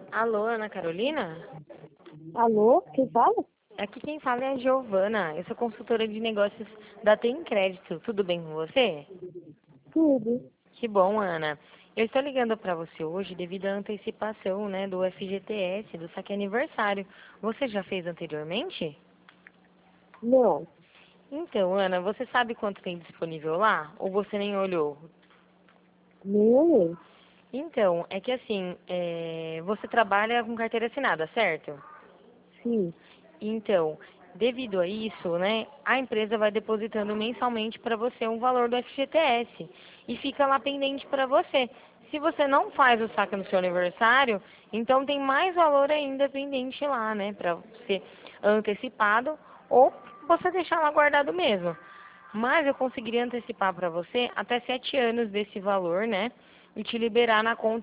Alô, Ana Carolina? Alô, quem fala? Aqui quem fala é a Giovana. Eu sou consultora de negócios da Tem Crédito. Tudo bem com você? Tudo. Que bom, Ana. Eu estou ligando para você hoje devido à antecipação, né, do FGTS, do saque aniversário. Você já fez anteriormente? Não, Então, Ana, você sabe quanto tem disponível lá? Ou você nem olhou? nem olhei. Então, é que assim, você trabalha com carteira assinada, certo? Sim. Então, devido a isso, né, a empresa vai depositando mensalmente para você um valor do FGTS e fica lá pendente para você. Se você não faz o saque no seu aniversário, então tem mais valor ainda pendente lá, né, para ser antecipado ou você deixar lá guardado mesmo. Mas eu conseguiria antecipar para você até 7 anos desse valor, né, e te liberar na conta